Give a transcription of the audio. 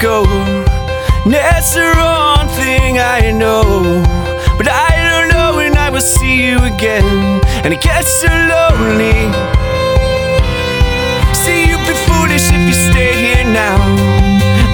go. That's the wrong thing I know, but I don't know when I will see you again. And it gets so lonely